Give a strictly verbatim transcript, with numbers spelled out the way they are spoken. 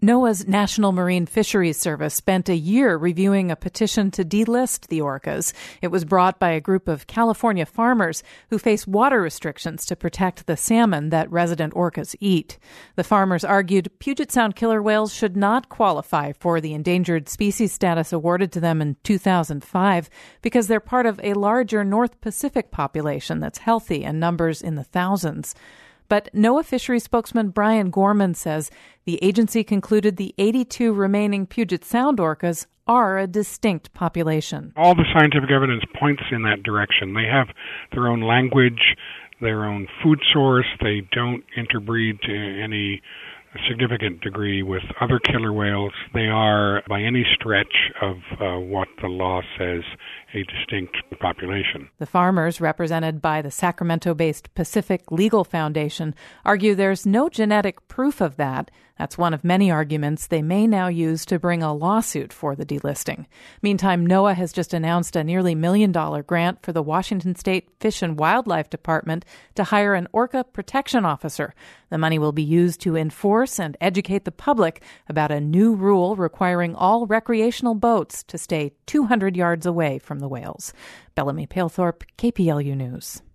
NOAA's National Marine Fisheries Service spent a year reviewing a petition to delist the orcas. It was brought by a group of California farmers who face water restrictions to protect the salmon that resident orcas eat. The farmers argued Puget Sound killer whales should not qualify for the endangered species status awarded to them in two thousand five because they're part of a larger North Pacific population that's healthy and numbers in the thousands. But NOAA fisheries spokesman Brian Gorman says the agency concluded the eighty-two remaining Puget Sound orcas are a distinct population. All the scientific evidence points in that direction. They have their own language, their own food source. They don't interbreed to any significant degree with other killer whales. They are, by any stretch of uh, what the law says, a distinct population. The farmers, represented by the Sacramento-based Pacific Legal Foundation, argue there's no genetic proof of that. That's one of many arguments they may now use to bring a lawsuit for the delisting. Meantime, NOAA has just announced a nearly million dollar grant for the Washington State Fish and Wildlife Department to hire an orca protection officer. The money will be used to enforce and educate the public about a new rule requiring all recreational boats to stay two hundred yards away from the whales. Bellamy Palethorpe, K P L U News.